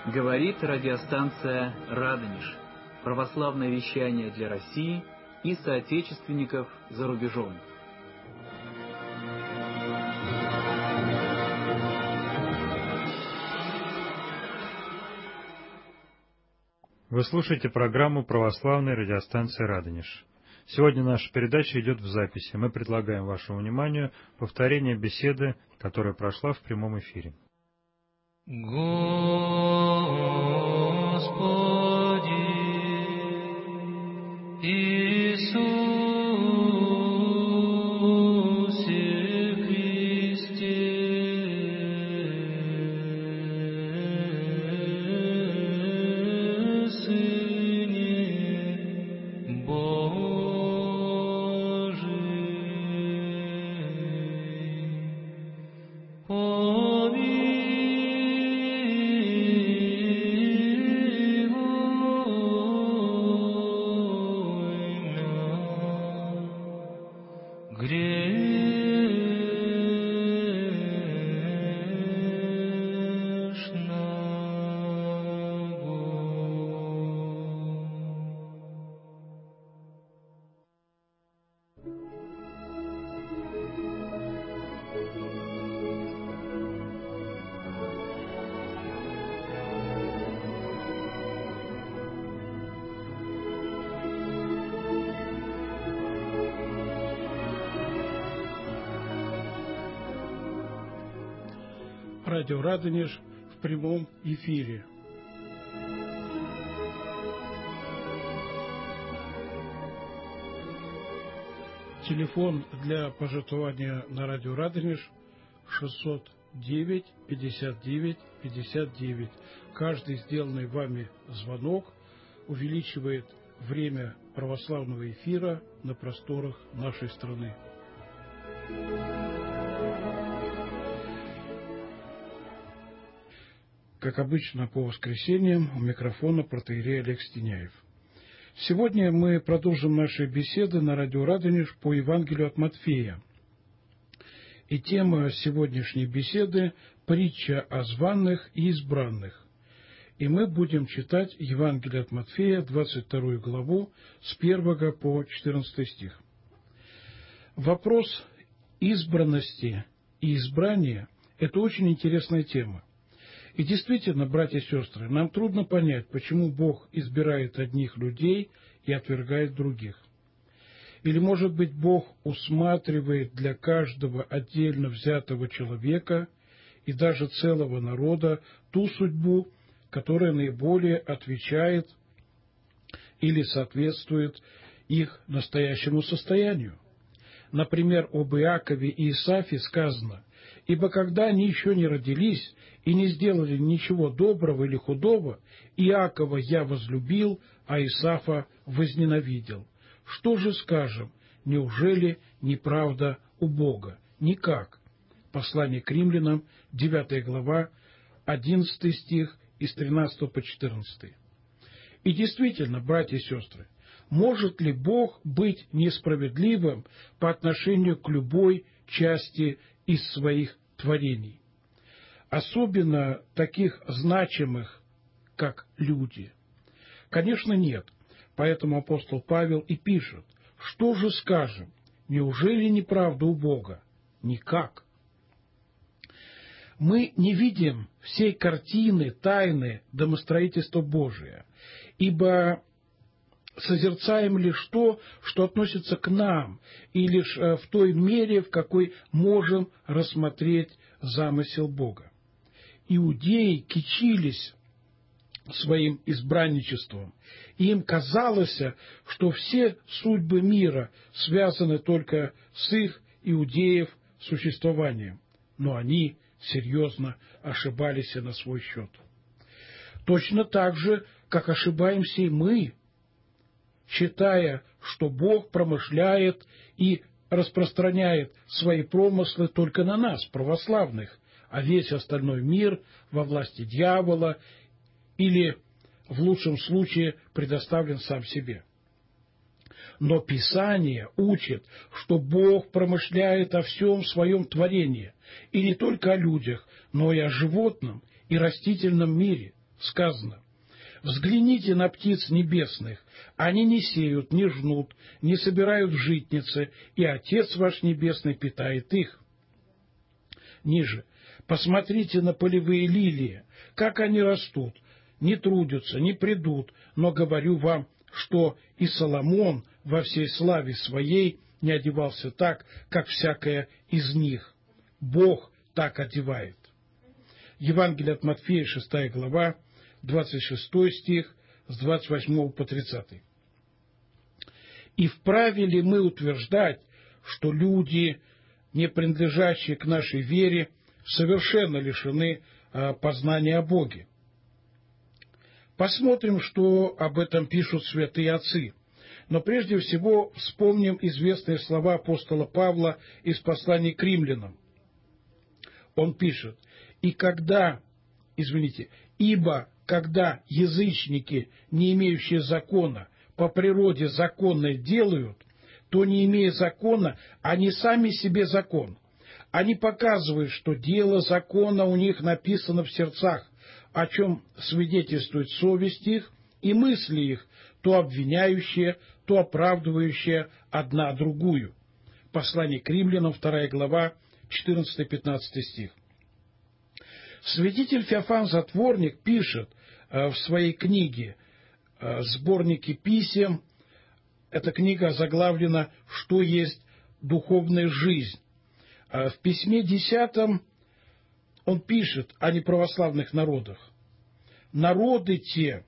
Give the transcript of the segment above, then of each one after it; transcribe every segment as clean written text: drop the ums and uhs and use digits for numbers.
Говорит радиостанция «Радонеж». Православное вещание для России и соотечественников за рубежом. Вы слушаете программу православной радиостанции «Радонеж». Сегодня наша передача идет в записи. Мы предлагаем вашему вниманию повторение беседы, которая прошла в прямом эфире. Господи Иисусе Христе, Сыне Божий, Радио «Радонеж» в прямом эфире. Телефон для пожертвования на радио «Радонеж» 609 59 59. Каждый сделанный вами звонок увеличивает время православного эфира на просторах нашей страны. Как обычно, по воскресеньям у микрофона протоиерей Олег Стеняев. Сегодня мы продолжим наши беседы на радио «Радонеж» по Евангелию от Матфея. И тема сегодняшней беседы – притча о званых и избранных. И мы будем читать Евангелие от Матфея, 22 главу, с 1 по 14 стих. Вопрос избранности и избрания – это очень интересная тема. И действительно, братья и сестры, нам трудно понять, почему Бог избирает одних людей и отвергает других. Или, может быть, Бог усматривает для каждого отдельно взятого человека и даже целого народа ту судьбу, которая наиболее отвечает или соответствует их настоящему состоянию. Например, об Иакове и Исаафе сказано: «Ибо когда они еще не родились и не сделали ничего доброго или худого, Иакова я возлюбил, а Исаафа возненавидел. Что же скажем? Неужели неправда у Бога? Никак». Послание к римлянам, 9 глава, 11 стих, из 13 по 14. И действительно, братья и сестры, может ли Бог быть несправедливым по отношению к любой части из своих творений? Особенно таких значимых, как люди? Конечно, нет. Поэтому апостол Павел и пишет: «Что же скажем? Неужели неправда у Бога? Никак». Мы не видим всей картины, тайны домостроительства Божия, ибо созерцаем лишь то, что относится к нам, и лишь в той мере, в какой можем рассмотреть замысел Бога. Иудеи кичились своим избранничеством, и им казалось, что все судьбы мира связаны только с их, иудеев, существованием, но они серьезно ошибались на свой счет. Точно так же, как ошибаемся и мы, считая, что Бог промышляет и распространяет свои промыслы только на нас, православных, а весь остальной мир во власти дьявола или, в лучшем случае, предоставлен сам себе. Но Писание учит, что Бог промышляет о всем своем творении, и не только о людях, но и о животном и растительном мире. сказано: «Взгляните на птиц небесных, они не сеют, не жнут, не собирают в житницы, и Отец ваш Небесный питает их». Ниже: «Посмотрите на полевые лилии, как они растут, не трудятся, не придут, но говорю вам, что и Соломон во всей славе своей не одевался так, как всякая из них. Бог так одевает». Евангелие от Матфея, 6 глава, 26 стих, с 28 по 30. «И вправе ли мы утверждать, что люди, не принадлежащие к нашей вере, совершенно лишены познания о Боге?» Посмотрим, что об этом пишут святые отцы. Но прежде всего вспомним известные слова апостола Павла из послания к римлянам. Он пишет: «Ибо когда язычники, не имеющие закона, по природе законное делают, то, не имея закона, они сами себе закон. Они показывают, что дело закона у них написано в сердцах, о чем свидетельствует совесть их и мысли их, то обвиняющие, то оправдывающие одна другую». Послание к римлянам, 2 глава, 14-15 стих. Святитель Феофан Затворник пишет в своей книге, сборнике писем, эта книга озаглавлена «Что есть духовная жизнь?». В письме 10 он пишет о неправославных народах: «Народы те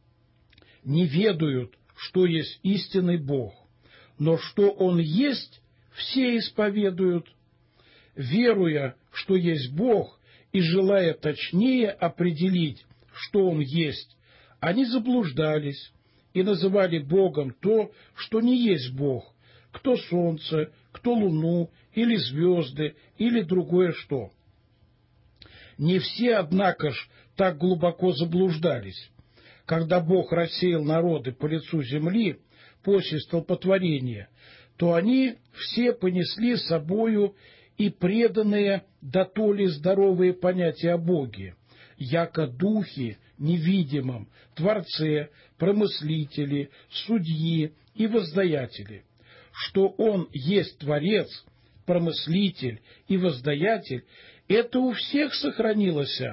не ведают, что есть истинный Бог, но что Он есть, все исповедуют, веруя, что есть Бог, и желая точнее определить, что Он есть, они заблуждались и называли Богом то, что не есть Бог, кто солнце, кто луну, или звезды, или другое что. Не все, однако ж, так глубоко заблуждались. Когда Бог рассеял народы по лицу земли после столпотворения, то они все понесли с собою и преданные дотоле здоровые понятия о Боге, яко духи невидимом, Творце, промыслители, судьи и воздаятели, что Он есть Творец, промыслитель и воздаятель, это у всех сохранилось,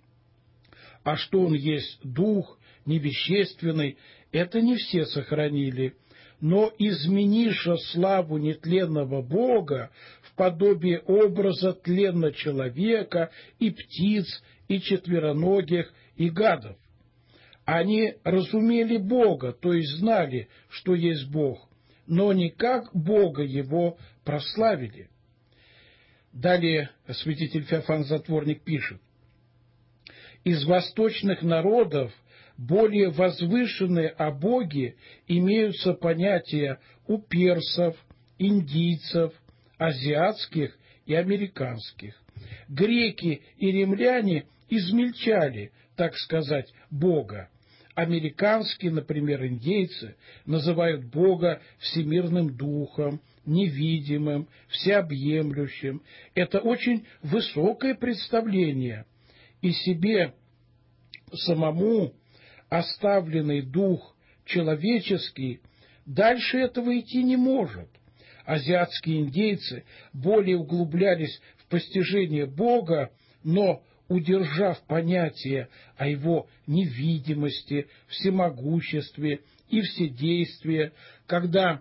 а что Он есть Дух невещественный, это не все сохранили, но измениша славу нетленного Бога в подобие образа тленно человека и птиц, и четвероногих, и гадов. Они разумели Бога, то есть знали, что есть Бог, но не как Бога Его прославили». Далее святитель Феофан Затворник пишет: «Из восточных народов более возвышенные о Боге имеются понятия у персов, индийцев, азиатских и американских. Греки и римляне измельчали, так сказать, Бога. Американские, например, индейцы называют Бога всемирным духом, невидимым, всеобъемлющим. Это очень высокое представление, и себе самому оставленный дух человеческий дальше этого идти не может. Азиатские индейцы более углублялись в постижение Бога, но, удержав понятие о Его невидимости, всемогуществе и вседействии, когда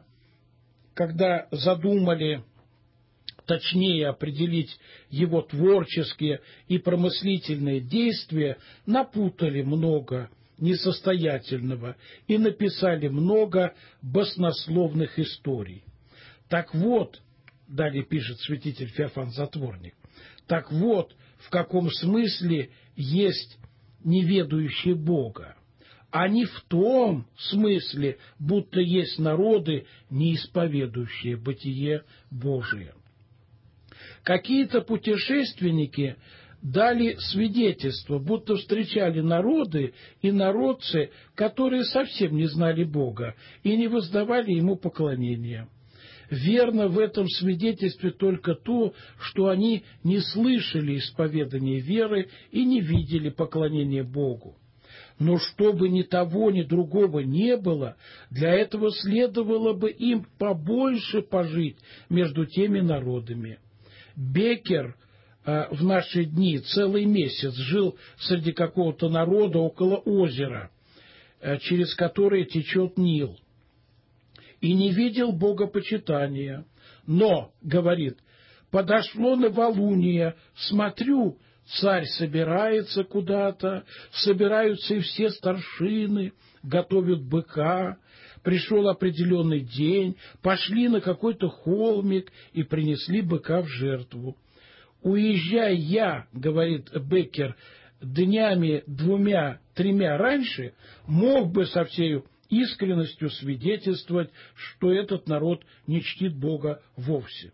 задумали точнее определить Его творческие и промыслительные действия, напутали много несостоятельного и написали много баснословных историй. Так вот, далее пишет святитель Феофан Затворник, так вот, в каком смысле есть неведающие Бога, а не в том смысле, будто есть народы, не исповедующие бытие Божие. Какие-то путешественники дали свидетельство, будто встречали народы и народцы, которые совсем не знали Бога и не воздавали Ему поклонения. Верно в этом свидетельстве только то, что они не слышали исповедания веры и не видели поклонения Богу. Но чтобы ни того, ни другого не было, для этого следовало бы им побольше пожить между теми народами. Беккер в наши дни целый месяц жил среди какого-то народа около озера, через которое течет Нил, и не видел богопочитания. Но, говорит, подошло новолуние, смотрю, царь собирается куда-то, собираются и все старшины, готовят быка, пришел определенный день, пошли на какой-то холмик и принесли быка в жертву. Уезжая я, говорит Беккер, днями 2-3 раньше, мог бы со всей искренностью свидетельствовать, что этот народ не чтит Бога вовсе.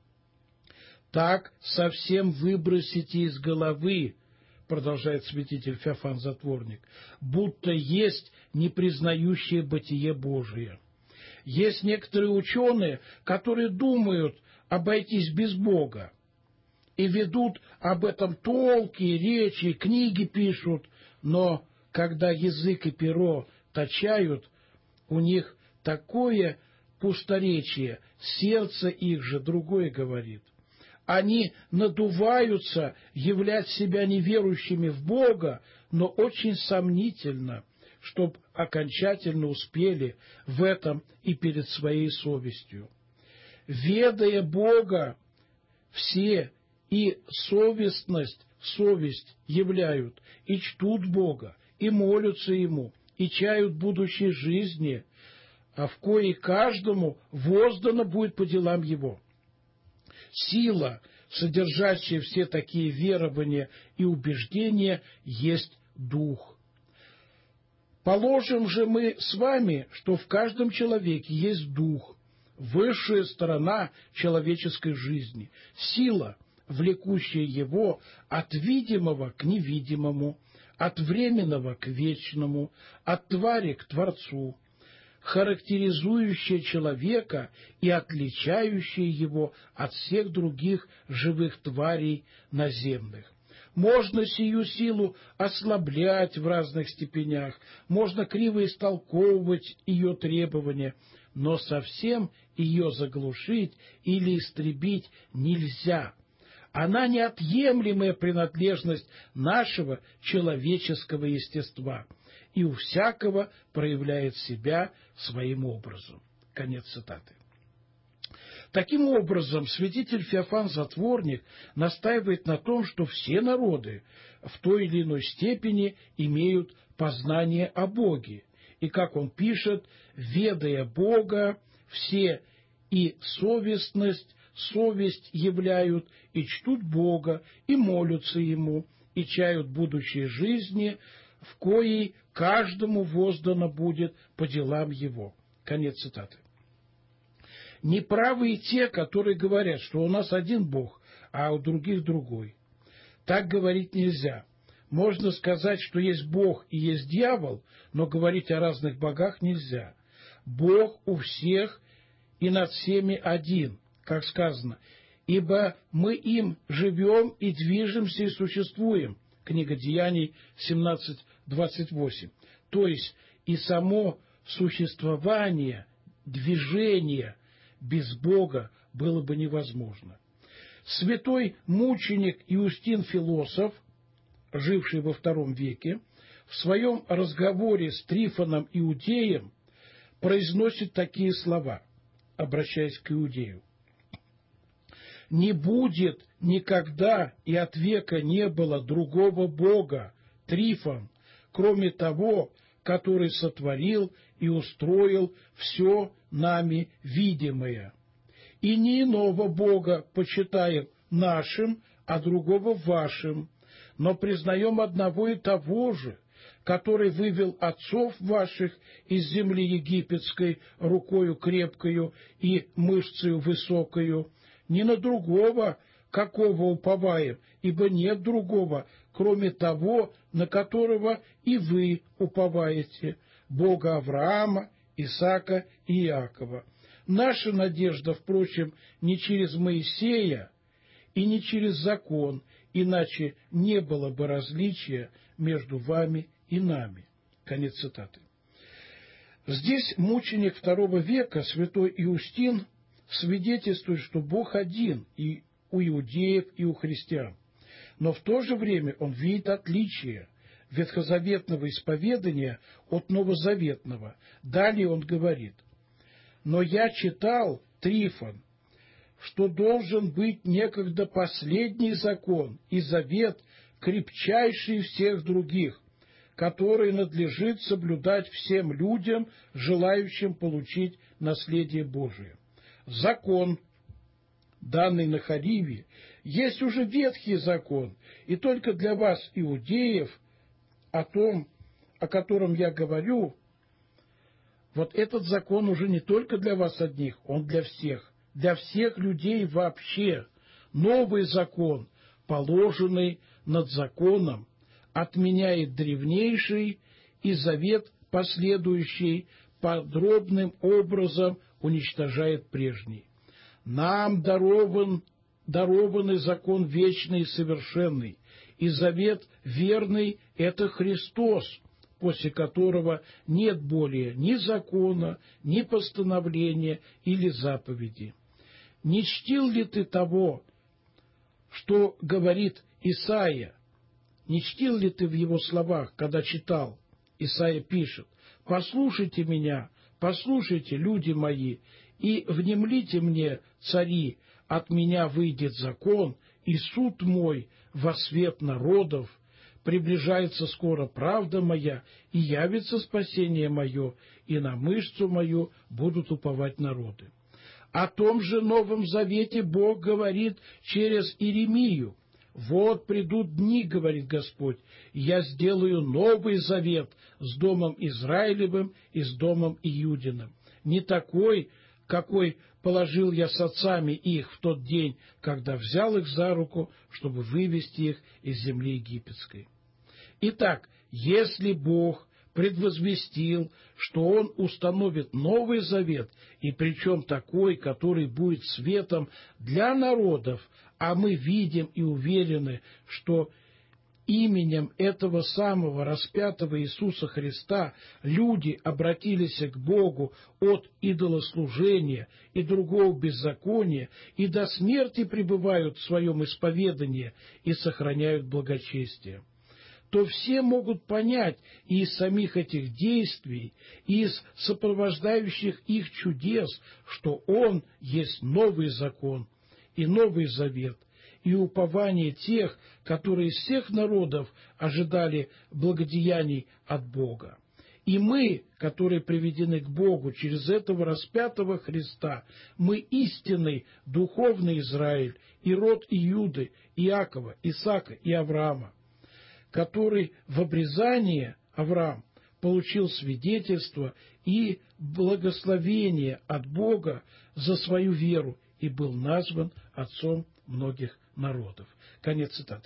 Так совсем выбросите из головы, продолжает святитель Феофан Затворник, будто есть непризнающее бытие Божие. Есть некоторые ученые, которые думают обойтись без Бога и ведут об этом толки, речи, книги пишут, но когда язык и перо точают, у них такое пусторечие, сердце их же другое говорит. Они надуваются являть себя неверующими в Бога, но очень сомнительно, чтоб окончательно успели в этом и перед своей совестью. Ведая Бога, все и совесть являют, и чтут Бога, и молятся Ему, и чают будущей жизни, а в коей каждому воздано будет по делам Его. Сила, содержащая все такие верования и убеждения, есть Дух. Положим же мы с вами, что в каждом человеке есть Дух, высшая сторона человеческой жизни, сила, влекущая его от видимого к невидимому, от временного к вечному, от твари к Творцу, характеризующая человека и отличающая его от всех других живых тварей наземных. Можно сию силу ослаблять в разных степенях, можно криво истолковывать ее требования, но совсем ее заглушить или истребить нельзя. Она неотъемлемая принадлежность нашего человеческого естества, и у всякого проявляет себя своим образом. Конец цитаты. Таким образом, святитель Феофан Затворник настаивает на том, что все народы в той или иной степени имеют познание о Боге. И, как он пишет, ведая Бога, все и совесть являют, и чтут Бога, и молятся Ему, и чают будущей жизни, в коей каждому воздано будет по делам его. Конец цитаты. Неправы и те, которые говорят, что у нас один Бог, а у других другой. Так говорить нельзя. Можно сказать, что есть Бог и есть дьявол, но говорить о разных богах нельзя. Бог у всех и над всеми один, как сказано, ибо мы им живем и движемся и существуем. Книга Деяний 17:28. То есть и само существование, движение без Бога было бы невозможно. Святой мученик Иустин Философ, живший во II веке, в своем разговоре с Трифоном Иудеем произносит такие слова, обращаясь к Иудею. «Не будет никогда и от века не было другого Бога, Трифон, кроме того, который сотворил и устроил все нами видимое. И ни иного Бога почитаем нашим, а другого вашим, но признаем одного и того же, который вывел отцов ваших из земли египетской рукою крепкою и мышцею высокою, ни на другого, какого уповаем, ибо нет другого, кроме того, на которого и вы уповаете, Бога Авраама, Исаака и Иакова. Наша надежда, впрочем, не через Моисея и не через закон, иначе не было бы различия между вами и нами». Конец цитаты. Здесь мученик II века, святой Иустин, свидетельствует, что Бог один и у иудеев, и у христиан. Но в то же время он видит отличие ветхозаветного исповедания от новозаветного. Далее он говорит: «Но я читал, Трифон, что должен быть некогда последний закон и завет, крепчайший всех других, который надлежит соблюдать всем людям, желающим получить наследие Божие. Закон, данный на Хариве, есть уже ветхий закон, и только для вас, иудеев, о том, о котором я говорю, вот этот закон уже не только для вас одних, он для всех людей вообще. Новый закон, положенный над законом, отменяет древнейший, и завет последующий подробным образом уничтожает прежний. Нам дарованный закон вечный и совершенный, и завет верный – это Христос, после которого нет более ни закона, ни постановления или заповеди. Не чтил ли ты того, что говорит Исаия? Не чтил ли ты в его словах, когда читал? Исаия пишет: «Послушайте меня, послушайте, люди мои, и внемлите мне, цари, от меня выйдет закон, и суд мой во свет народов. Приближается скоро правда моя, и явится спасение мое, и на мышцу мою будут уповать народы». О том же Новом Завете Бог говорит через Иеремию: «Вот придут дни, — говорит Господь, — я сделаю новый завет с домом Израилевым и с домом Иудиным, не такой, какой положил я с отцами их в тот день, когда взял их за руку, чтобы вывести их из земли египетской». Итак, если Бог предвозвестил, что Он установит новый завет, и причем такой, который будет светом для народов, а мы видим и уверены, что именем этого самого распятого Иисуса Христа люди обратились к Богу от идолослужения и другого беззакония и до смерти пребывают в своем исповедании и сохраняют благочестие, то все могут понять и из самих этих действий, и из сопровождающих их чудес, что Он есть новый закон и новый завет, и упование тех, которые из всех народов ожидали благодеяний от Бога. И мы, которые приведены к Богу через этого распятого Христа, мы истинный духовный Израиль и род Иуды, Иакова, Исаака и Авраама, который в обрезании Авраам получил свидетельство и благословение от Бога за свою веру и был назван отцом многих народов. Конец цитаты.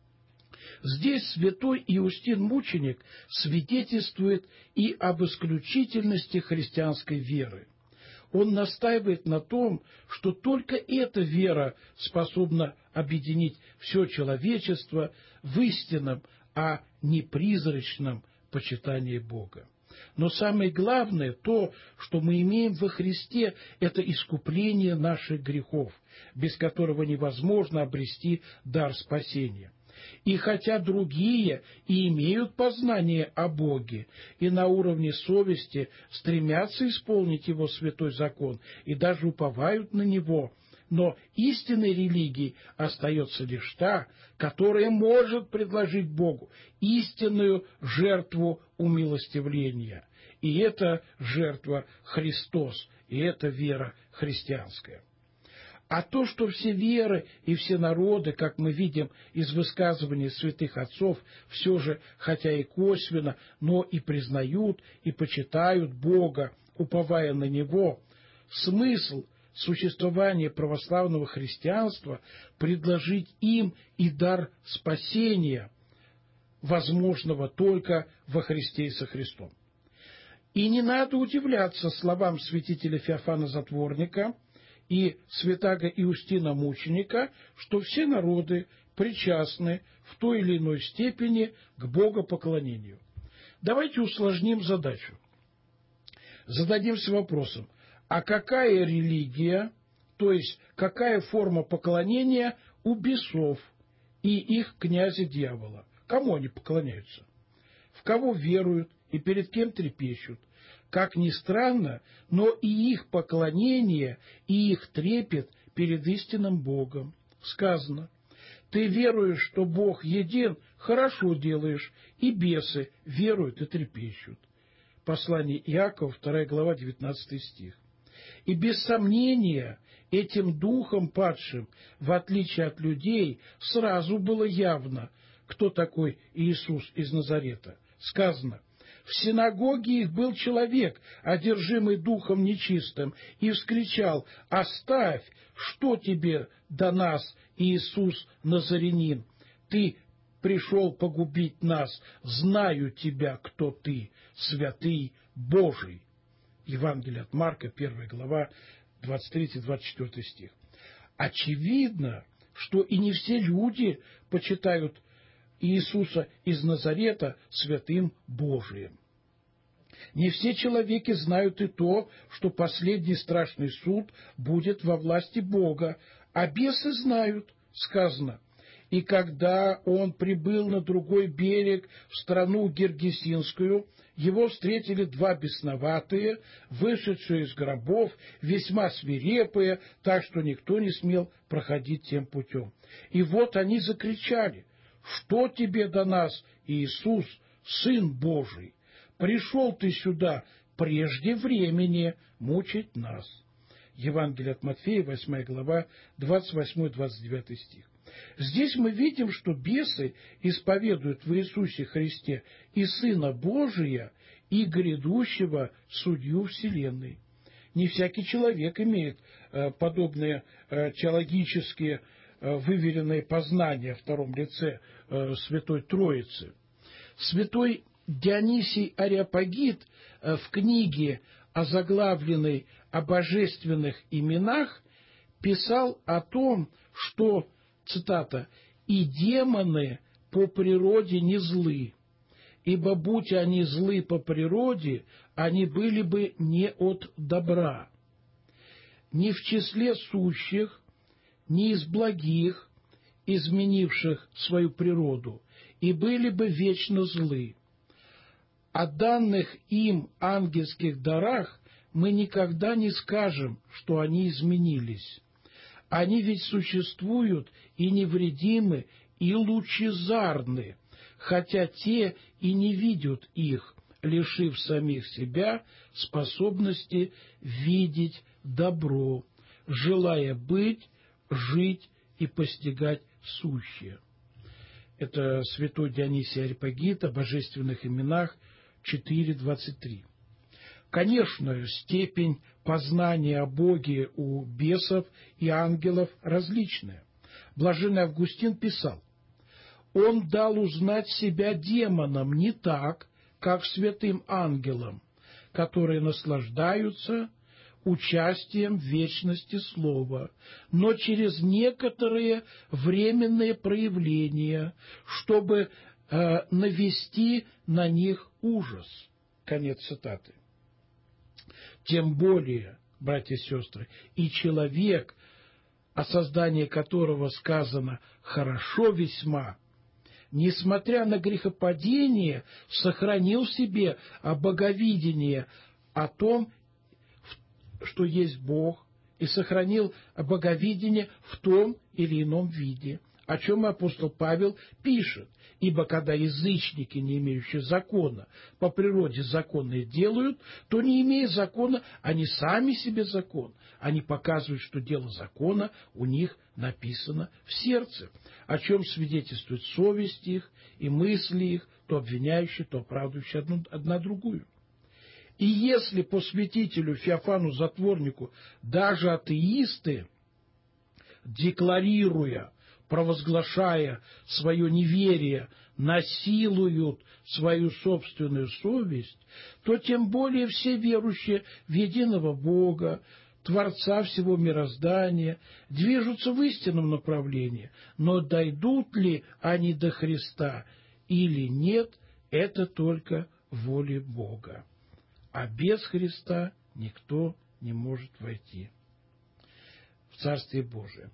Здесь святой Иустин Мученик свидетельствует и об исключительности христианской веры. Он настаивает на том, что только эта вера способна объединить все человечество в истинном, а не призрачном почитании Бога. Но самое главное, то, что мы имеем во Христе, это искупление наших грехов, без которого невозможно обрести дар спасения. И хотя другие и имеют познание о Боге, и на уровне совести стремятся исполнить Его святой закон, и даже уповают на Него, но истинной религией остается лишь та, которая может предложить Богу истинную жертву умилостивления. И это жертва Христос, и это вера христианская. А то, что все веры и все народы, как мы видим из высказываний святых отцов, все же, хотя и косвенно, но и признают и почитают Бога, уповая на Него, смысл существования православного христианства предложить им и дар спасения, возможного только во Христе и со Христом. И не надо удивляться словам святителя Феофана Затворника и святаго Иустина Мученика, что все народы причастны в той или иной степени к богопоклонению. Давайте усложним задачу. Зададимся вопросом, а какая религия, то есть какая форма поклонения у бесов и их князя дьявола? Кому они поклоняются? В кого веруют и перед кем трепещут? Как ни странно, но и их поклонение, и их трепет перед истинным Богом. Сказано: «Ты веруешь, что Бог един, хорошо делаешь, и бесы веруют и трепещут». Послание Иакова, 2 глава, 19 стих. И без сомнения этим духом падшим, в отличие от людей, сразу было явно, кто такой Иисус из Назарета. Сказано: «В синагоге их был человек, одержимый духом нечистым, и вскричал: „Оставь, что тебе до нас, Иисус Назарянин? Ты пришел погубить нас, знаю тебя, кто ты, святый Божий». Евангелие от Марка, 1 глава, 23-24 стих. Очевидно, что и не все люди почитают Иисуса из Назарета святым Божиим. Не все человеки знают и то, что последний страшный суд будет во власти Бога, а бесы знают. Сказано: «И когда он прибыл на другой берег, в страну Гергесинскую, его встретили два бесноватые, вышедшие из гробов, весьма свирепые, так что никто не смел проходить тем путем. И вот они закричали: „Что тебе до нас, Иисус, Сын Божий? Пришел ты сюда прежде времени мучить нас». Евангелие от Матфея, 8 глава, 28-29 стих. Здесь мы видим, что бесы исповедуют в Иисусе Христе и Сына Божия, и грядущего Судью Вселенной. Не всякий человек имеет подобные теологические выверенные познания в втором лице Святой Троицы. Святой Дионисий Ареопагит в книге, озаглавленной «О божественных именах», писал о том, что, цитата, «и демоны по природе не злы, ибо будь они злы по природе, они были бы не от добра, ни в числе сущих, ни из благих, изменивших свою природу, и были бы вечно злы. О данных им ангельских дарах мы никогда не скажем, что они изменились. Они ведь существуют и невредимы, и лучезарны, хотя те и не видят их, лишив самих себя способности видеть добро, желая быть, жить и постигать сущее». Это святой Дионисий Ареопагит о божественных именах 4.23. Конечно, степень познания о Боге у бесов и ангелов различная. Блаженный Августин писал: «Он дал узнать себя демонам не так, как святым ангелам, которые наслаждаются участием в вечности слова, но через некоторые временные проявления, чтобы навести на них ужас». Конец цитаты. Тем более, братья и сестры, и человек, о создании которого сказано «хорошо весьма», несмотря на грехопадение, сохранил в себе боговидение о том, что есть Бог, и сохранил боговидение в том или ином виде, о чем апостол Павел пишет: «Ибо когда язычники, не имеющие закона, по природе законные делают, то, не имея закона, они сами себе закон. Они показывают, что дело закона у них написано в сердце, о чем свидетельствует совесть их и мысли их, то обвиняющие, то оправдывающие одна другую». И если по святителю Феофану Затворнику даже атеисты, декларируя, провозглашая свое неверие, насилуют свою собственную совесть, то тем более все верующие в единого Бога, Творца всего мироздания, движутся в истинном направлении, но дойдут ли они до Христа или нет, это только воли Бога. А без Христа никто не может войти в Царствие Божие.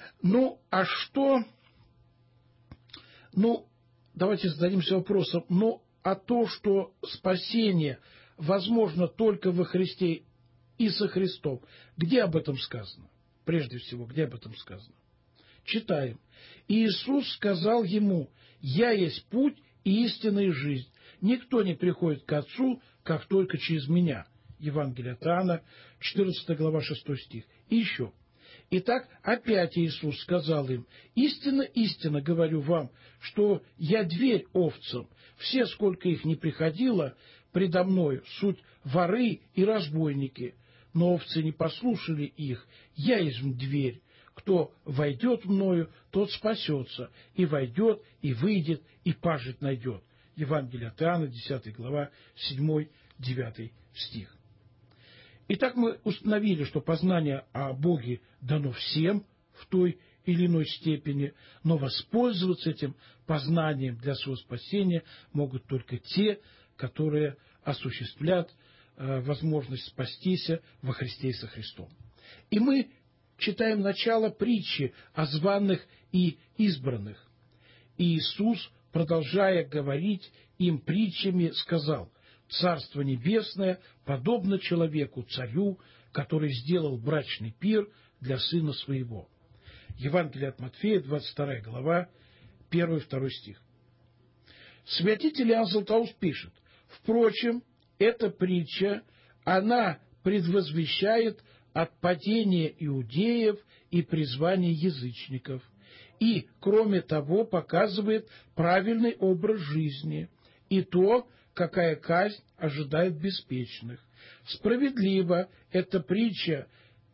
Давайте зададимся вопросом, а то, что спасение возможно только во Христе и со Христом, где об этом сказано? Прежде всего, где об этом сказано? Читаем. Иисус сказал ему: «Я есть путь и истина и жизнь. Никто не приходит к Отцу, как только через Меня». Евангелие от Иоанна, 14 глава, 6 стих. И еще. Итак, опять Иисус сказал им: «Истинно, истинно говорю вам, что я дверь овцам. Все, сколько их не приходило предо мною, суть воры и разбойники. Но овцы не послушали их. Я есть дверь. Кто войдет мною, тот спасется, и войдет, и выйдет, и пажить найдет». Евангелие от Иоанна, 10 глава, 7-9 стих. Итак, мы установили, что познание о Боге дано всем в той или иной степени, но воспользоваться этим познанием для своего спасения могут только те, которые осуществлят возможность спастись во Христе и со Христом. И мы читаем начало притчи о званых и избранных. И Иисус, продолжая говорить им притчами, сказал: «Царство Небесное подобно человеку, царю, который сделал брачный пир для сына своего». Евангелие от Матфея, 22 глава, 1-2 стих. Святитель Иоанн Златоуст пишет: «Впрочем, эта притча, она предвозвещает отпадение иудеев и призвание язычников, и, кроме того, показывает правильный образ жизни и то, какая казнь ожидает беспечных. Справедливо эта притча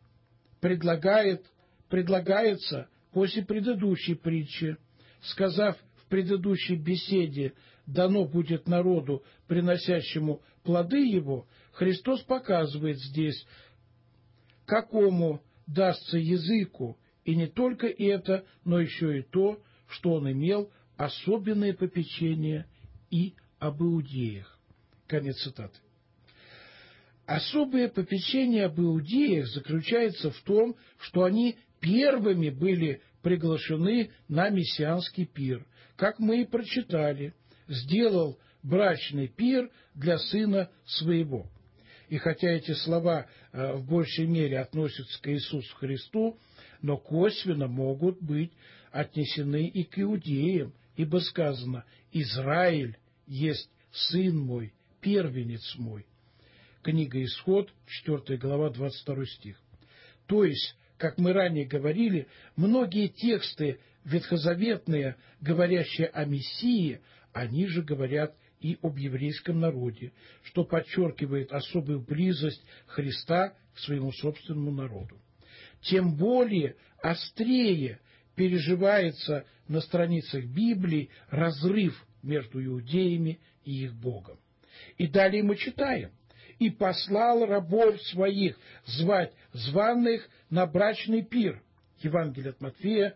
предлагается после предыдущей притчи. Сказав в предыдущей беседе: «Дано будет народу, приносящему плоды его», Христос показывает здесь, какому дастся языку, и не только это, но еще и то, что он имел особенное попечение и об иудеях. Конец цитаты. Особое попечение об иудеях заключается в том, что они первыми были приглашены на мессианский пир. Как мы и прочитали: «Сделал брачный пир для сына своего». И хотя эти слова в большей мере относятся к Иисусу Христу, но косвенно могут быть отнесены и к иудеям, ибо сказано: «Израиль есть сын мой, первенец мой». Книга Исход, 4 глава, 22 стих. То есть, как мы ранее говорили, многие тексты ветхозаветные, говорящие о Мессии, они же говорят и об еврейском народе, что подчеркивает особую близость Христа к своему собственному народу. Тем более острее переживается на страницах Библии разрыв между иудеями и их Богом. И далее мы читаем: «И послал рабов своих звать званых на брачный пир». Евангелие от Матфея,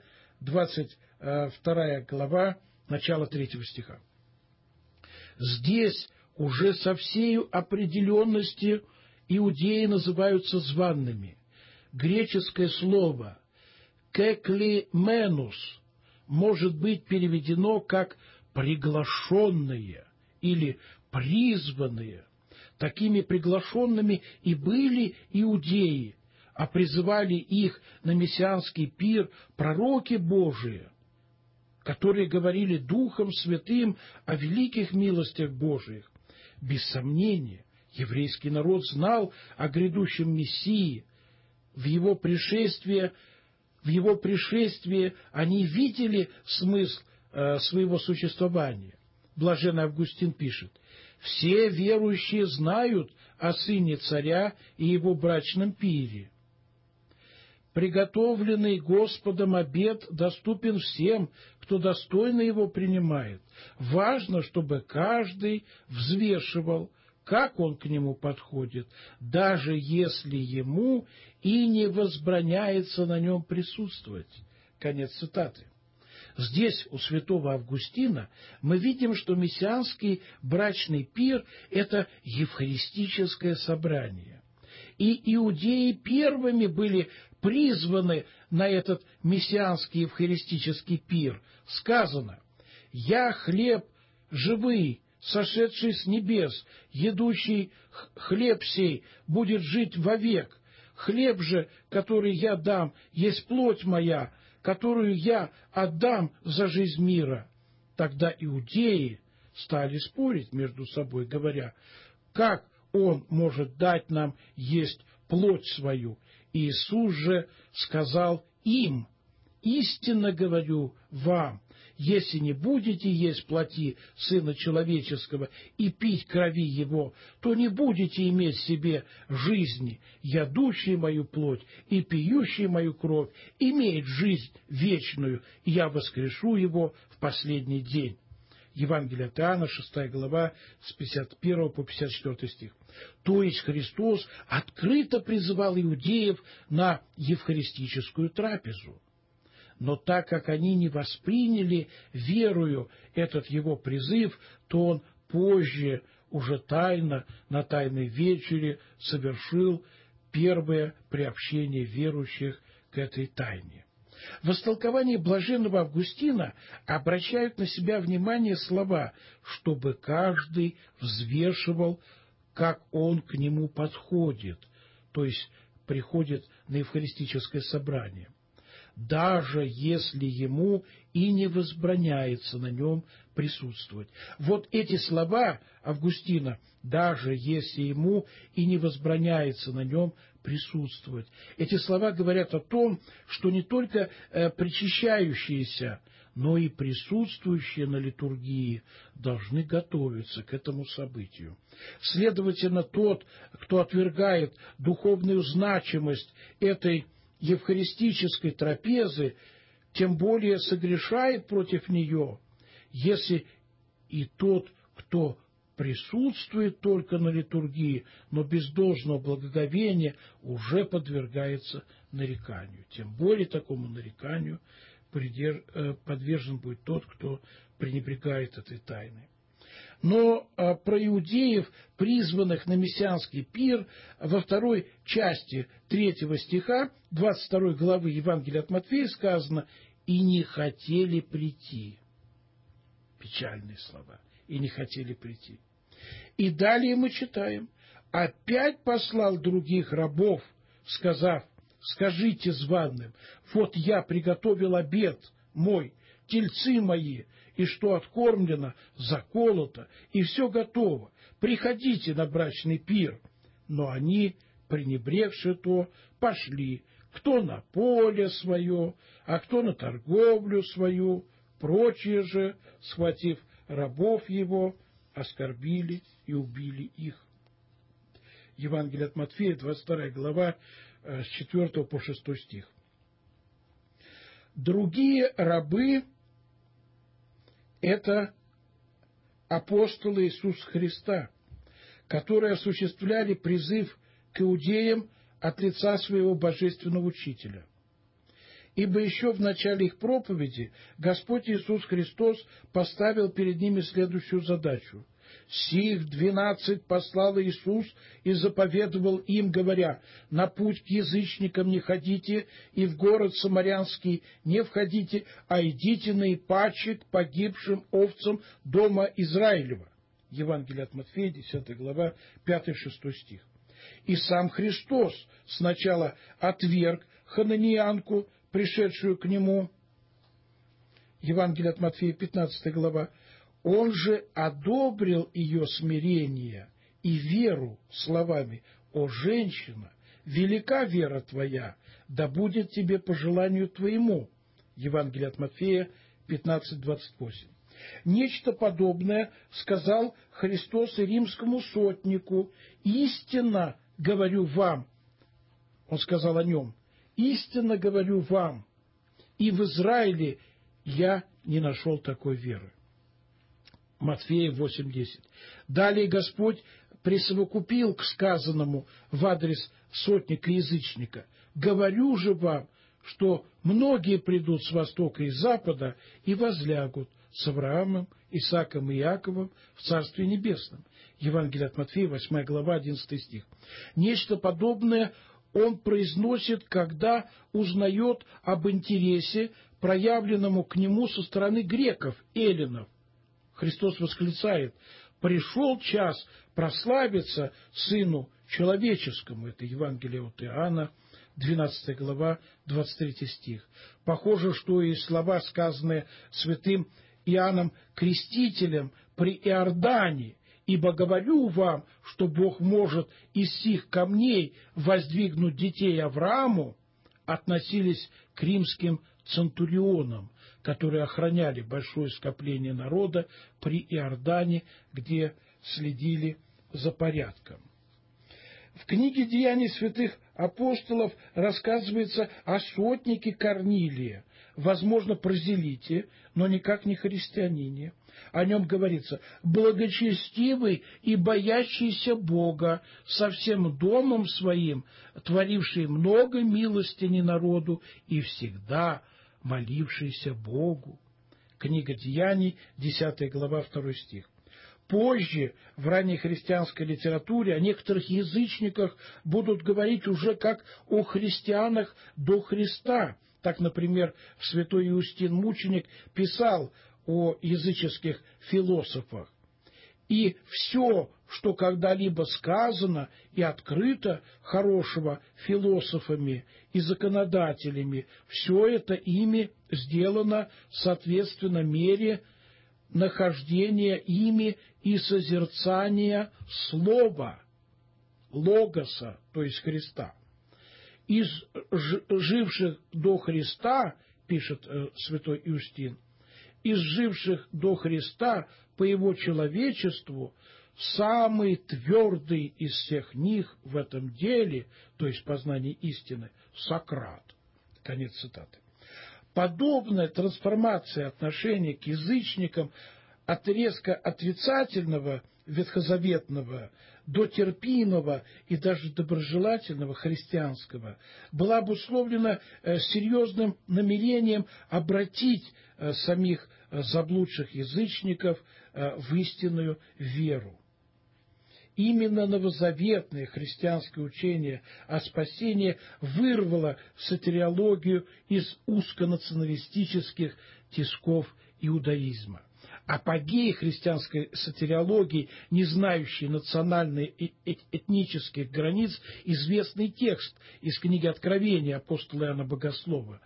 22 глава, начало 3 стиха. Здесь уже со всею определенностью иудеи называются званными. Греческое слово «кеклименус» может быть переведено как «приглашенные» или «призванные». Такими приглашенными и были иудеи, а призывали их на мессианский пир пророки Божии, которые говорили Духом Святым о великих милостях Божиих. Без сомнения, еврейский народ знал о грядущем Мессии. В его пришествии они видели смысл своего существования. Блаженный Августин пишет: «Все верующие знают о сыне царя и его брачном пире. Приготовленный Господом обет доступен всем, кто достойно его принимает. Важно, чтобы каждый взвешивал, как он к нему подходит, даже если ему и не возбраняется на нем присутствовать». Конец цитаты. Здесь, у святого Августина, мы видим, что мессианский брачный пир – это евхаристическое собрание. И иудеи первыми были призваны на этот мессианский евхаристический пир. Сказано: «Я хлеб живый, сошедший с небес, едущий хлеб сей будет жить вовек. Хлеб же, который я дам, есть плоть моя, которую я отдам за жизнь мира». Тогда иудеи стали спорить между собой, говоря: как он может дать нам есть плоть свою? Иисус же сказал им: истинно говорю вам, если не будете есть плоти Сына Человеческого и пить крови Его, то не будете иметь в себе жизни. Ядущий мою плоть и пьющий мою кровь имеет жизнь вечную, и я воскрешу его в последний день. Евангелие от Иоанна, 6 глава, с 51 по 54 стих. То есть Христос открыто призывал иудеев на евхаристическую трапезу. Но так как они не восприняли верою этот его призыв, то он позже, уже тайно, на Тайной вечере, совершил первое приобщение верующих к этой тайне. В истолковании блаженного Августина обращают на себя внимание слова, чтобы каждый взвешивал, как он к нему подходит, то есть приходит на евхаристическое собрание, даже если ему и не возбраняется на нем присутствовать. Вот эти слова Августина: даже если ему и не возбраняется на нем присутствовать. Эти слова говорят о том, что не только причащающиеся, но и присутствующие на литургии должны готовиться к этому событию. Следовательно, тот, кто отвергает духовную значимость этой евхаристической трапезы, тем более согрешает против нее, если и тот, кто присутствует только на литургии, но без должного благоговения, уже подвергается нареканию. Тем более такому нареканию подвержен будет тот, кто пренебрегает этой тайной. Но про иудеев, призванных на мессианский пир, во второй части 3 стиха 22 главы Евангелия от Матфея сказано: «И не хотели прийти». Печальные слова. «И не хотели прийти». И далее мы читаем: «Опять послал других рабов, сказав: скажите званым, вот я приготовил обед мой, тельцы мои, и что откормлено, заколото, и все готово. Приходите на брачный пир». Но они, пренебрегши то, пошли, кто на поле свое, а кто на торговлю свою. Прочие же, схватив рабов его, оскорбили и убили их. Евангелие от Матфея, 22 глава, с 4 по 6 стих. Другие рабы – это апостолы Иисуса Христа, которые осуществляли призыв к иудеям от лица своего божественного учителя. Ибо еще в начале их проповеди Господь Иисус Христос поставил перед ними следующую задачу. «Сих 12 послал Иисус и заповедовал им, говоря: на путь к язычникам не ходите, и в город Самарянский не входите, а идите наипаче к погибшим овцам дома Израилева». Евангелие от Матфея, 10 глава, 5-6 стих. И сам Христос сначала отверг хананиянку, пришедшую к нему. Евангелие от Матфея, 15 глава. Он же одобрил ее смирение и веру словами: «О, женщина, велика вера твоя, да будет тебе по желанию твоему». Евангелие от Матфея, 15:28. Нечто подобное сказал Христос и римскому сотнику: «Истинно говорю вам», он сказал о нем, «истинно говорю вам, и в Израиле я не нашел такой веры». Матфея 8:10. Далее Господь присовокупил к сказанному в адрес сотника-язычника: «Говорю же вам, что многие придут с востока и с запада и возлягут с Авраамом, Исааком и Иаковом в Царстве Небесном. Евангелие от Матфея, 8 глава, 11 стих. Нечто подобное он произносит, когда узнает об интересе, проявленному к нему со стороны греков, эллинов. Христос восклицает: «Пришел час прославиться Сыну Человеческому». Это Евангелие от Иоанна, 12 глава, 23 стих. Похоже, что и слова, сказанные святым Иоанном Крестителем при Иордане: «Ибо говорю вам, что Бог может из сих камней воздвигнуть детей Аврааму», относились к римским центурионам, которые охраняли большое скопление народа при Иордане, где следили за порядком. В книге «Деяний святых апостолов» рассказывается о сотнике Корнилия, возможно, прозелите, но никак не христианине. О нем говорится: «Благочестивый и боящийся Бога, со всем домом своим, творивший много милостыни народу и всегда молившийся Богу». Книга «Деяний», 10 глава, 2 стих. Позже в раннехристианской литературе о некоторых язычниках будут говорить уже как о христианах до Христа. Так, например, святой Иустин Мученик писал о языческих философах: «И все, что когда-либо сказано и открыто хорошего философами и законодателями, все это ими сделано соответственно мере нахождения ими и созерцания слова, логоса, то есть Христа. Из живших до Христа, пишет святой Иустин, из живших до Христа по его человечеству самый твердый из всех них в этом деле, то есть познание истины, Сократ». Конец цитаты. Подобная трансформация отношения к язычникам от резко отрицательного ветхозаветного до терпимого и даже доброжелательного христианского была обусловлена серьезным намерением обратить самих заблудших язычников в истинную веру. Именно новозаветное христианское учение о спасении вырвало сотириологию из узконационалистических тисков иудаизма. Апогей христианской сотириологии, не знающей национальных и этнических границ, известный текст из книги Откровения апостола Иоанна Богослова.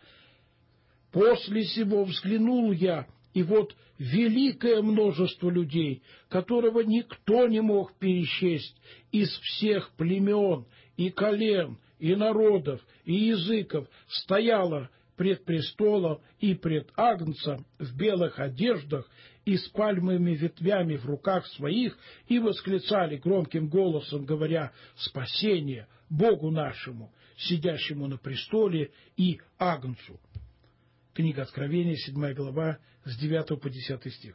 «После сего взглянул я, и вот великое множество людей, которого никто не мог пересчесть, из всех племен и колен, и народов, и языков, стояло пред престолом и пред Агнцем в белых одеждах и с пальмовыми ветвями в руках своих, и восклицали громким голосом, говоря: «Спасение Богу нашему, сидящему на престоле, и Агнцу». Книга Откровения, 7 глава, с 9 по 10 стих.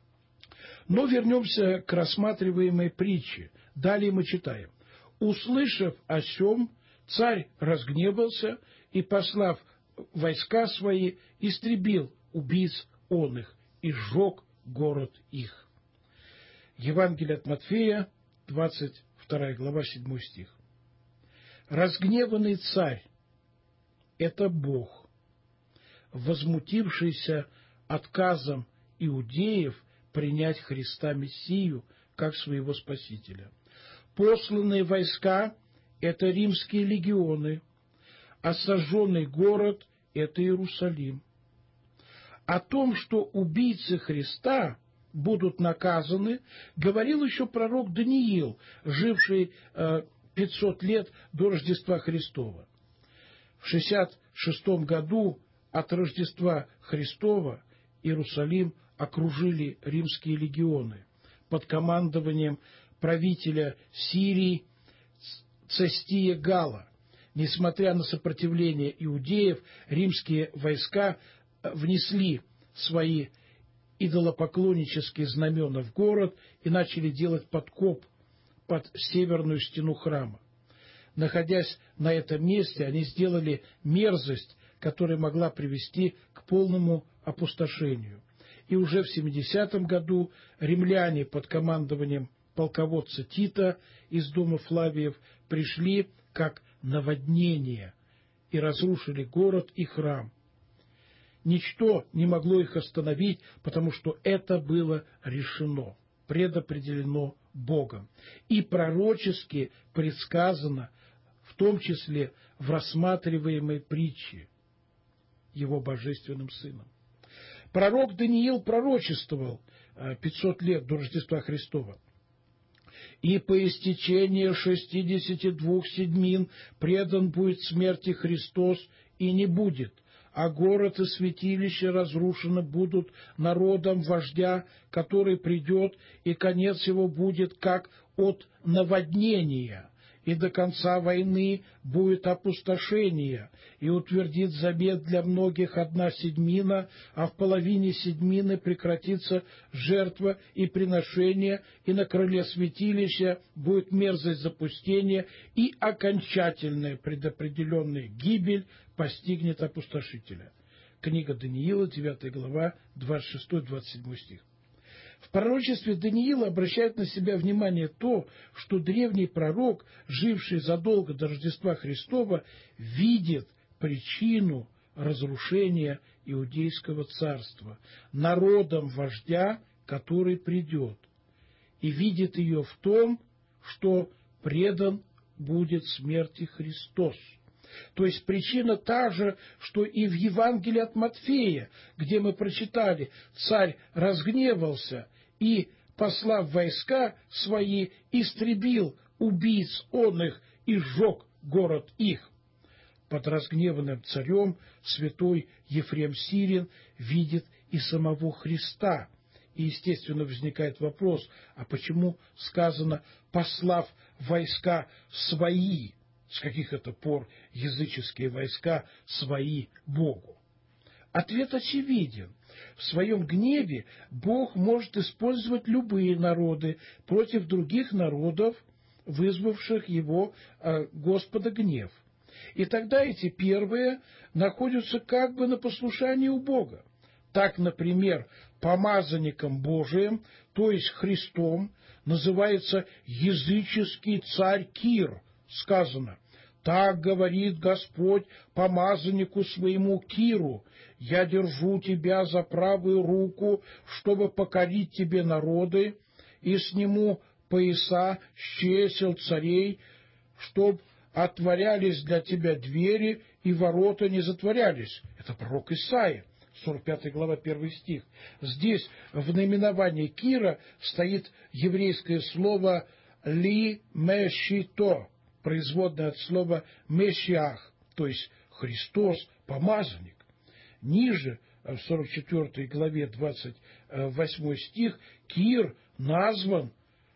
Но вернемся к рассматриваемой притче. Далее мы читаем: «Услышав о сем, царь разгневался и, послав войска свои, истребил убийц он их и сжег город их». Евангелие от Матфея, 22 глава, 7 стих. Разгневанный царь – это Бог, возмутившийся отказом иудеев принять Христа Мессию как своего Спасителя. Посланные войска – это римские легионы, а сожженный город – это Иерусалим. О том, что убийцы Христа будут наказаны, говорил еще пророк Даниил, живший 500 лет до Рождества Христова. В 66 году от Рождества Христова Иерусалим окружили римские легионы под командованием правителя Сирии Цестия Гала. Несмотря на сопротивление иудеев, римские войска внесли свои идолопоклоннические знамена в город и начали делать подкоп под северную стену храма. Находясь на этом месте, они сделали мерзость, которая могла привести к полному опустошению. И уже в 70-м году римляне под командованием полководца Тита из дома Флавиев пришли как наводнение и разрушили город и храм. Ничто не могло их остановить, потому что это было решено, предопределено Богом и пророчески предсказано, в том числе в рассматриваемой притче Его божественным Сыном. Пророк Даниил пророчествовал 500 лет до Рождества Христова. «И по истечении 62 седмин предан будет смерти Христос, и не будет, а город и святилище разрушены будут народом вождя, который придет, и конец его будет как от наводнения, и до конца войны будет опустошение, и утвердит завет для многих 1/7, а в половине седьмины прекратится жертва и приношение, и на крыле святилища будет мерзость запустения, и окончательная предопределенная гибель постигнет опустошителя». Книга Даниила, 9 глава, 26-27 стих. В пророчестве Даниила обращает на себя внимание то, что древний пророк, живший задолго до Рождества Христова, видит причину разрушения Иудейского царства народом вождя, который придет, и видит ее в том, что предан будет смерти Христос. То есть причина та же, что и в Евангелии от Матфея, где мы прочитали: «Царь разгневался и, послав войска свои, истребил убийц он их и сжег город их». Под разгневанным царем святой Ефрем Сирин видит и самого Христа. И, естественно, возникает вопрос: а почему сказано «послав войска свои»? С каких это пор языческие войска свои Богу? Ответ очевиден. В своем гневе Бог может использовать любые народы против других народов, вызвавших его Господа гнев. И тогда эти первые находятся как бы на послушании у Бога. Так, например, помазанником Божиим, то есть Христом, называется языческий царь Кир. Сказано: «Так говорит Господь помазаннику своему Киру: я держу тебя за правую руку, чтобы покорить тебе народы, и сниму пояса с чесел царей, чтоб отворялись для тебя двери, и ворота не затворялись». Это пророк Исаия, 45 глава, 1 стих. Здесь в наименовании Кира стоит еврейское слово «ли мешито», производное от слова «мешиах», то есть Христос, помазанник. Ниже, в 44 главе, 28 стих, Кир назван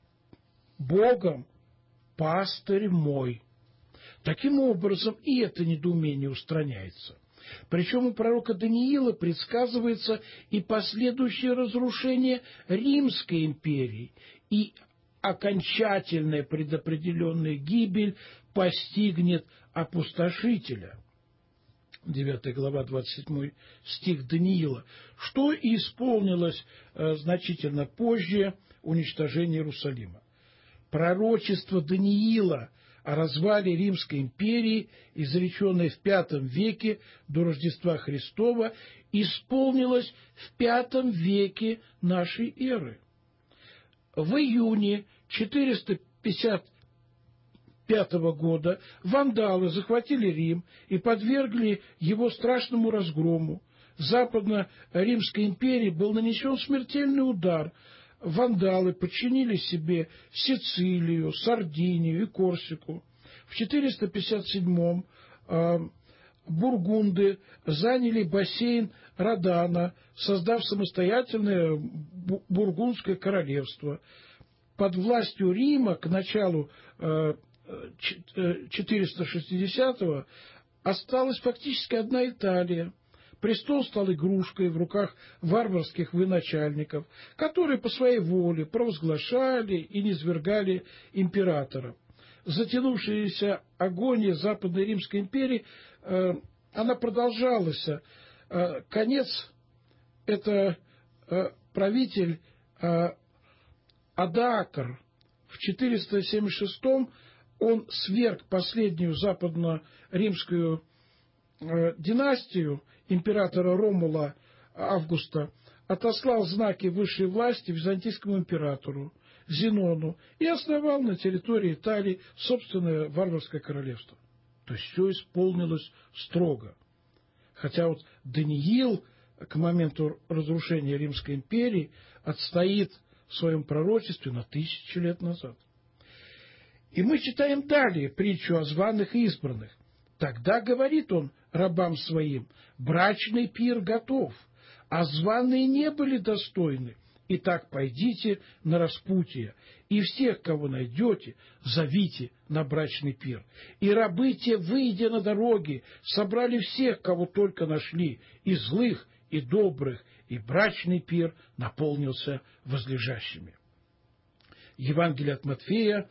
Богом «пастырь мой». Таким образом, и это недоумение устраняется. Причем у пророка Даниила предсказывается и последующее разрушение Римской империи, и окончательная предопределенная гибель постигнет опустошителя. 9 глава, 27 стих Даниила, что и исполнилось значительно позже уничтожения Иерусалима. Пророчество Даниила о развале Римской империи, изреченное в V веке до Рождества Христова, исполнилось в V веке нашей эры. В июне 455 года вандалы захватили Рим и подвергли его страшному разгрому. Западно-Римской империи был нанесен смертельный удар. Вандалы подчинили себе Сицилию, Сардинию и Корсику. В 457-м бургунды заняли бассейн Родана, создав самостоятельное бургундское королевство. Под властью Рима к началу 460-го осталась фактически одна Италия. Престол стал игрушкой в руках варварских военачальников, которые по своей воле провозглашали и низвергали императора. Затянувшаяся агония Западной Римской империи она продолжалась. Конец – это правитель Адаакр. В 476-м он сверг последнюю западно-римскую династию императора Ромула Августа, отослал знаки высшей власти византийскому императору Зенону и основал на территории Италии собственное варварское королевство. То есть все исполнилось строго. Хотя вот Даниил к моменту разрушения Римской империи отстоит в своем пророчестве на 1000 лет назад. И мы читаем далее притчу о званых и избранных. Тогда говорит он рабам своим: брачный пир готов, а званые не были достойны. Итак, пойдите на распутье, и всех, кого найдете, зовите на брачный пир. И рабы те, выйдя на дороги, собрали всех, кого только нашли, и злых, и добрых, и брачный пир наполнился возлежащими. Евангелие от Матфея,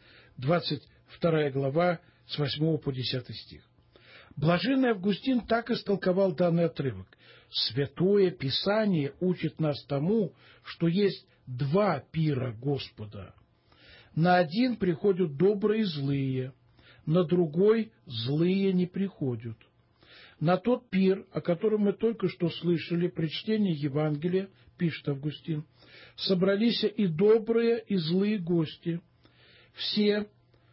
22 глава, с 8 по 10 стих. Блаженный Августин так истолковал данный отрывок. Святое Писание учит нас тому, что есть два пира Господа. На один приходят добрые и злые, на другой злые не приходят. На тот пир, о котором мы только что слышали при чтении Евангелия, пишет Августин, собрались и добрые, и злые гости. Все,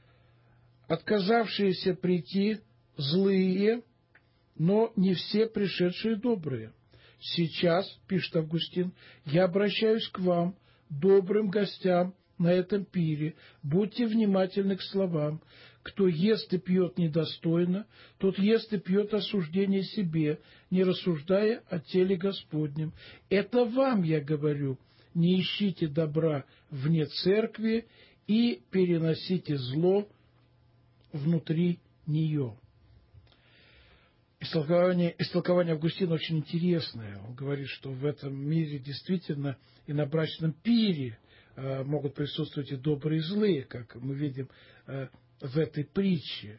отказавшиеся прийти, злые, но не все пришедшие добрые. Сейчас, пишет Августин, я обращаюсь к вам, добрым гостям на этом пире. Будьте внимательны к словам. Кто ест и пьет недостойно, тот ест и пьет осуждение себе, не рассуждая о теле Господнем. Это вам я говорю, не ищите добра вне церкви и переносите зло внутри нее. Истолкование Августина очень интересное. Он говорит, что в этом мире действительно и на брачном пире могут присутствовать и добрые, и злые, как мы видим в этой притче.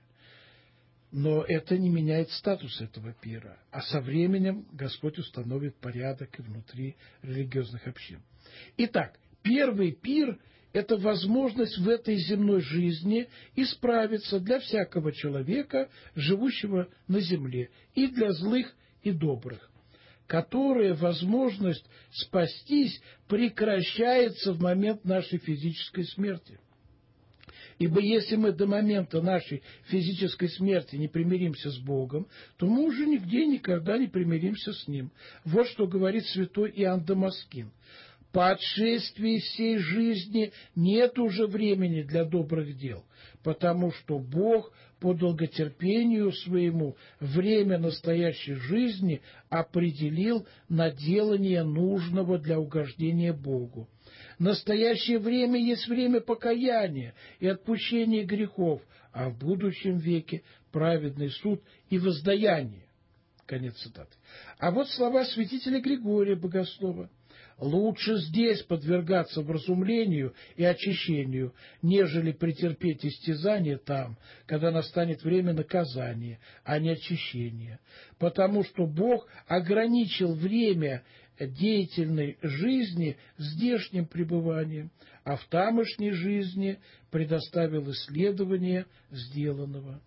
Но это не меняет статус этого пира. А со временем Господь установит порядок и внутри религиозных общин. Итак, первый пир – это возможность в этой земной жизни исправиться для всякого человека, живущего на земле, и для злых, и добрых, которая возможность спастись прекращается в момент нашей физической смерти. Ибо если мы до момента нашей физической смерти не примиримся с Богом, то мы уже нигде никогда не примиримся с Ним. Вот что говорит святой Иоанн Дамаскин. По отшествии всей жизни нет уже времени для добрых дел, потому что Бог по долготерпению своему время настоящей жизни определил на делание нужного для угождения Богу. Настоящее время есть время покаяния и отпущения грехов, а в будущем веке праведный суд и воздаяние. Конец цитаты. А вот слова святителя Григория Богослова. Лучше здесь подвергаться вразумлению и очищению, нежели претерпеть истязание там, когда настанет время наказания, а не очищения. Потому что Бог ограничил время деятельной жизни здешним пребыванием, а в тамошней жизни предоставил исследование сделанного.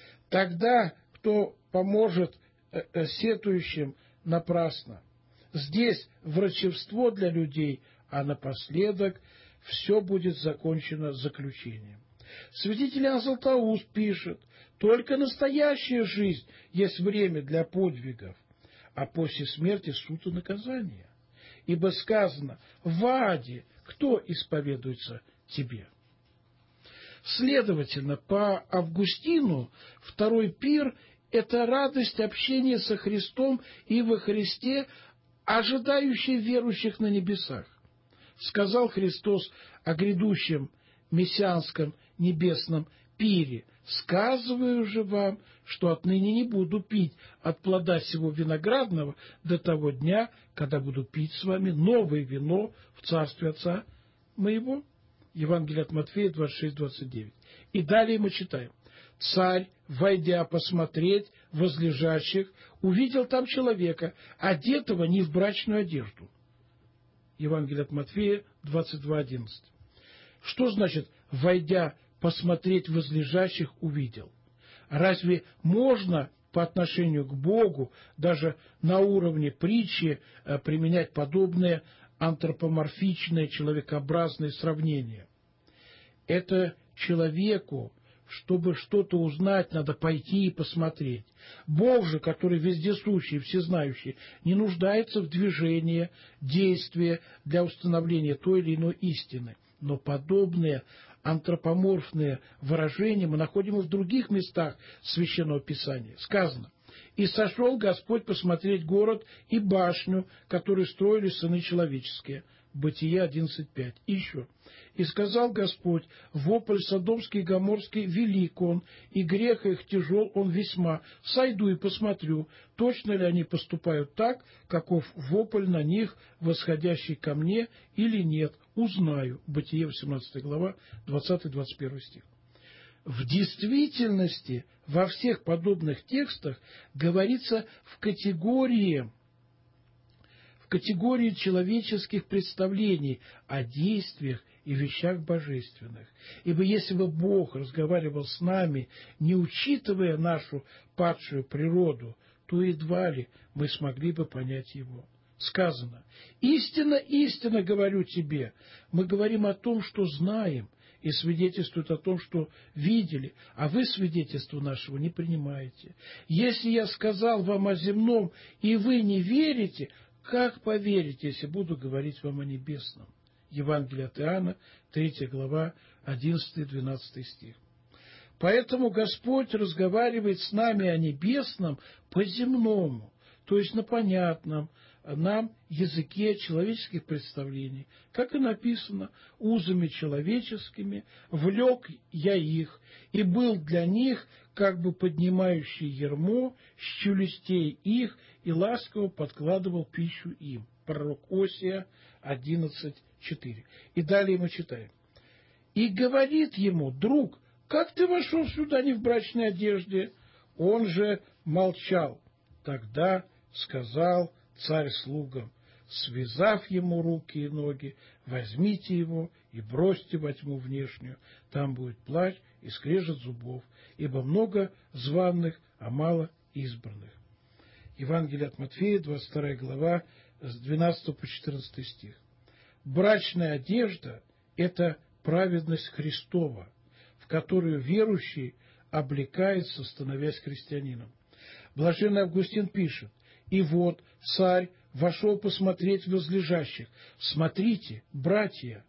Тогда кто поможет сетующим напрасно? Здесь врачевство для людей, а напоследок все будет закончено заключением. Святитель Иоанн Златоуст пишет: только настоящая жизнь есть время для подвигов, а после смерти суд и наказание. Ибо сказано: в аде кто исповедуется тебе? Следовательно, по Августину второй пир – это радость общения со Христом и во Христе, ожидающий верующих на небесах. Сказал Христос о грядущем мессианском небесном пире: «Сказываю же вам, что отныне не буду пить от плода сего виноградного до того дня, когда буду пить с вами новое вино в царстве Отца моего». Евангелие от Матфея 26-29. И далее мы читаем: «Царь, войдя посмотреть, возлежащих, увидел там человека, одетого не в брачную одежду. Евангелие от Матфея 22:11. Что значит, войдя посмотреть возлежащих, увидел? Разве можно по отношению к Богу даже на уровне притчи применять подобные антропоморфичные, человекообразные сравнения? Это человеку, чтобы что-то узнать, надо пойти и посмотреть. Бог же, который вездесущий, всезнающий, не нуждается в движении, действии для установления той или иной истины. Но подобные антропоморфные выражения мы находим и в других местах Священного Писания. Сказано: «И сошел Господь посмотреть город и башню, которые строили сыны человеческие». Бытие 11:5. И еще. «И сказал Господь: вопль Содомский и Гоморский велик он, и грех их тяжел он весьма. Сойду и посмотрю, точно ли они поступают так, каков вопль на них, восходящий ко мне, или нет. Узнаю». Бытие 18 глава, 20-21 стих. В действительности во всех подобных текстах говорится в категории человеческих представлений о действиях и вещах божественных. Ибо если бы Бог разговаривал с нами, не учитывая нашу падшую природу, то едва ли мы смогли бы понять Его. Сказано: «Истинно, истинно говорю тебе». Мы говорим о том, что знаем, и свидетельствуют о том, что видели, а вы свидетельства нашего не принимаете. Если я сказал вам о земном, и вы не верите, как поверите, если буду говорить вам о небесном? Евангелие от Иоанна, 3 глава, 11-12 стих. Поэтому Господь разговаривает с нами о небесном по-земному, то есть на понятном нам языке человеческих представлений. Как и написано: «Узами человеческими влек я их, и был для них, как бы поднимающий ярмо с челюстей их, и ласково подкладывал пищу им». Пророк Осия 11:4. И далее мы читаем: «И говорит ему: друг, как ты вошел сюда не в брачной одежде?» Он же молчал. Тогда сказал царь слугам, связав ему руки и ноги: возьмите его и бросьте во тьму внешнюю, там будет плач и скрежет зубов, ибо много званых, а мало избранных. Евангелие от Матфея, 22 глава, с 12 по 14 стих. Брачная одежда – это праведность Христова, в которую верующий облекается, становясь христианином. Блаженный Августин пишет: «И вот царь вошел посмотреть возлежащих». Смотрите, братья,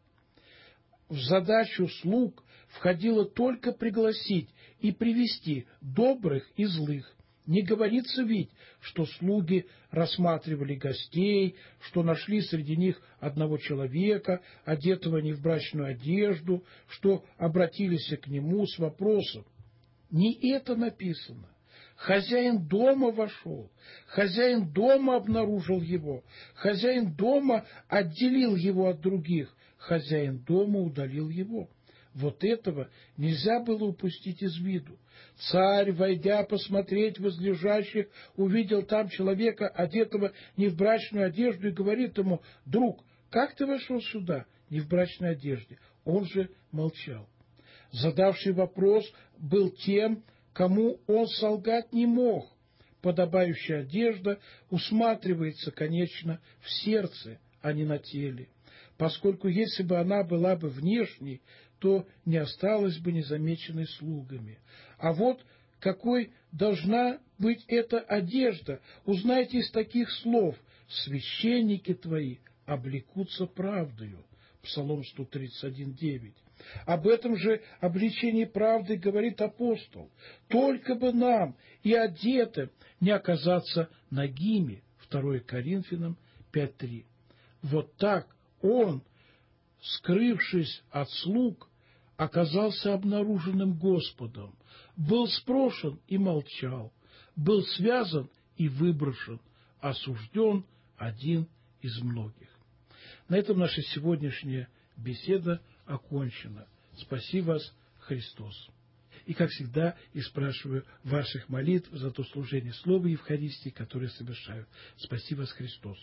в задачу слуг входило только пригласить и привести добрых и злых. Не говорится ведь, что слуги рассматривали гостей, что нашли среди них одного человека, одетого не в брачную одежду, что обратились к нему с вопросом. Не это написано. Хозяин дома вошел, хозяин дома обнаружил его, хозяин дома отделил его от других, хозяин дома удалил его. Вот этого нельзя было упустить из виду. Царь, войдя посмотреть возлежащих, увидел там человека, одетого не в брачную одежду, и говорит ему: «Друг, как ты вошел сюда не в брачной одежде?» Он же молчал. Задавший вопрос был тем, кому он солгать не мог. Подобающая одежда усматривается, конечно, в сердце, а не на теле, поскольку если бы она была бы внешней, то не осталась бы незамеченной слугами. А вот какой должна быть эта одежда, узнайте из таких слов: «Священники твои облекутся правдою». Псалом 131:9. Об этом же обличении правды говорит апостол: «Только бы нам и одетым не оказаться нагими». 2 Коринфянам 5:3. Вот так он, скрывшись от слуг, оказался обнаруженным Господом, был спрошен и молчал, был связан и выброшен, осужден один из многих. На этом наша сегодняшняя беседа окончена. Спаси вас, Христос! и, как всегда, и спрашиваю ваших молитв за то служение Слова Евхаристии, которое совершаю. Спаси вас, Христос.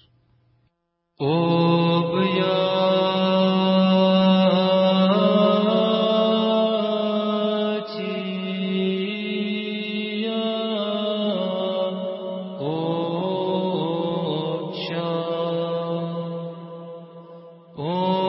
Отче,